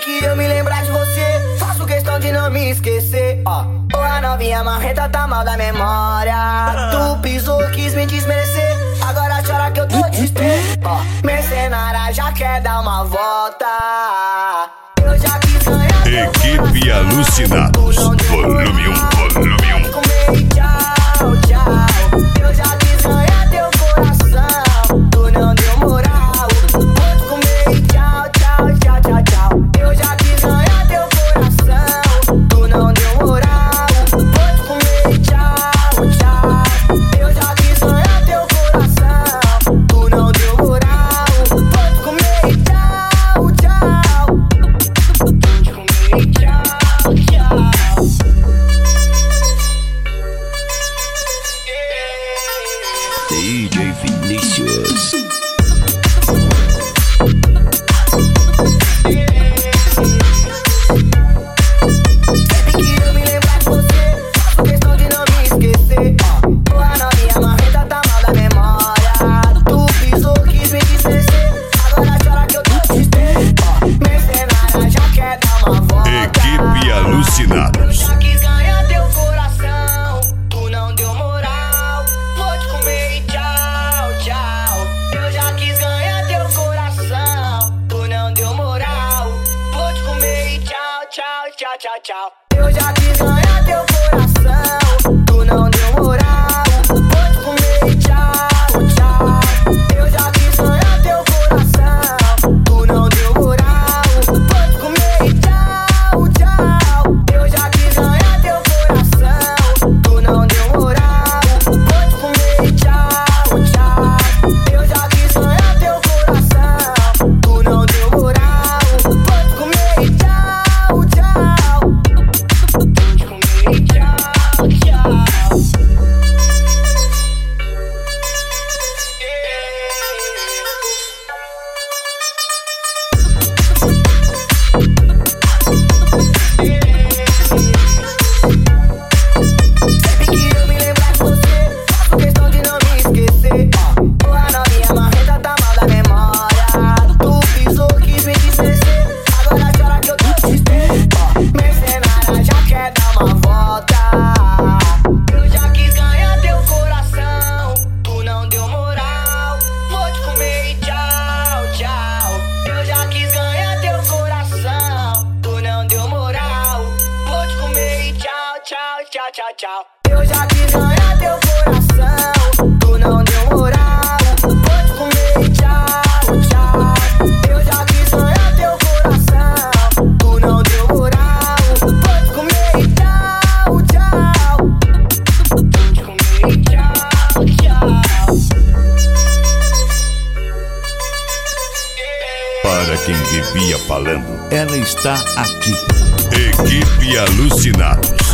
que eu me lembrar de você, faço questão de não me esquecer. Ô, a novinha marreta tá mal da memória. Tu pisou, quis me desmerecer, agora chora que eu tô desespero. Mercenária já quer dar uma volta. Eu já quis ganhar. Equipe Alucinados, volume 1, volume 1. Comer tchau, tchau. Eu já quis ganhar teu coração, tu não deu moral. Vou comer tchau, tchau, tchau, tchau, tchau. Eu já quis ganhar teu coração, tu não deu moral. Vou comer tchau, tchau. Eu já quis ganhar teu coração, tu não deu moral. Vou comer tchau, tchau. Vou comer tchau, tchau. DJ Vinícius. Sempre que eu me lembrar de você, faço questão de não me esquecer. A novinha marreta tá mal da memória. Tu pisou, quis me desmerecer, agora chora que eu tô desespero. Mercenária já quer dar uma volta. Equipe Alucinados. Já quis ganhar teu coração, tu não deu moral. Vou te comer e tchau, tchau. Eu já quis ganhar teu coração, tu não deu moral. Vou te comer e tchau, tchau, tchau, tchau, tchau. Eu já quis ganhar teu coração, tu não deu moral. Vou te comer e tchau, tchau. Eu já quis ganhar teu coração, tu não deu moral. Vou te comer e tchau, tchau. Eu já quis ganhar teu coração, tu não deu moral. Vou te comer e tchau, tchau. Eu já quis ganhar teu coração, tu não deu moral. Vou te comer e tchau, tchau. Vou te comer e tchau, tchau. Sempre que eu me lembrar de você, faço questão de não me esquecer. A novinha marreta tá mal da memória. Tu pisou, quis me desmerecer, agora chora que eu tô desespero. Mercenária já quer dar uma volta. Eu já quis ganhar teu coração, tu não deu moral. Vou te comer e tchau, tchau. Eu já quis ganhar teu coração, tu não deu moral. Vou te comer e tchau, tchau, tchau, tchau, tchau. Eu já quis ganhar teu coração, tu não deu moral. Vou te comer e tchau, tchau. Eu já quis ganhar teu coração, tu não deu moral. Vou te comer e tchau, tchau. Vou te comer e tchau, tchau. Para quem vivia falando, Ela está aqui. Equipe Alucinados.